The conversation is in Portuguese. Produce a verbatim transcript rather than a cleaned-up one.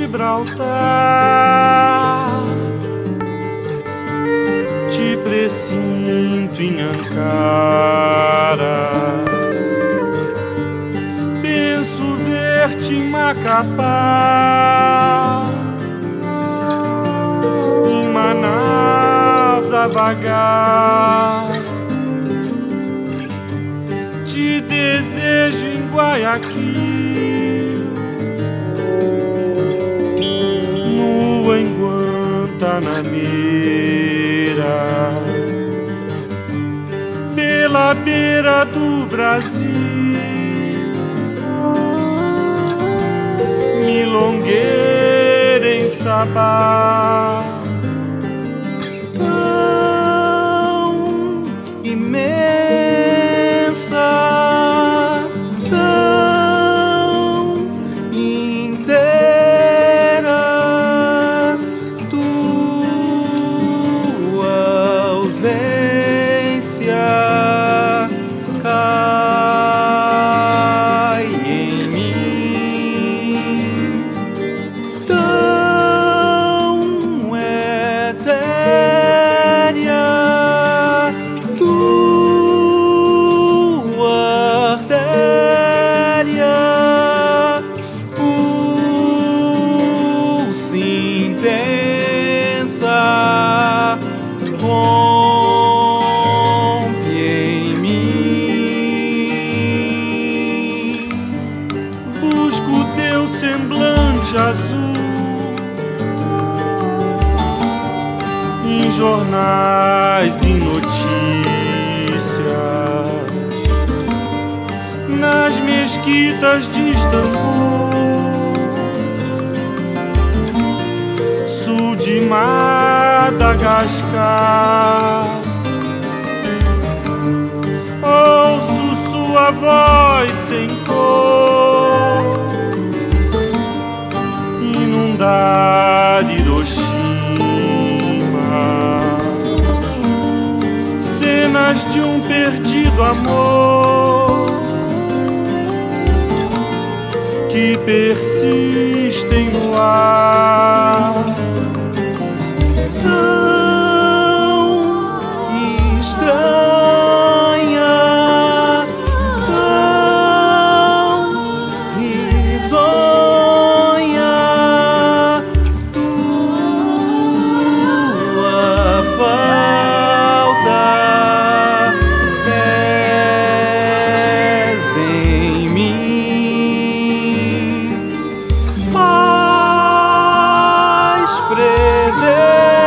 Gibraltar, te presinto em Ankara, penso ver-te em Macapá, em Manaus a vagar, te desejo em Guayaquil, nua em Guantanameira, pela beira do Brasil, milongueira em Sabá, tão imensa, tão inteira, tua ausência cai em mim, tão etérea, tua artéria pulsa intensa, rompe em mim. busco teu semblante azul em jornais e notícias, nas mesquitas de Istambul, sul de Madagascar. Ouço sua voz sem cor inundar Hiroshima, cenas de um perdido amor que persistem no ar, Tão estranha, tão risonha, tua falta pesa em mim, faz presente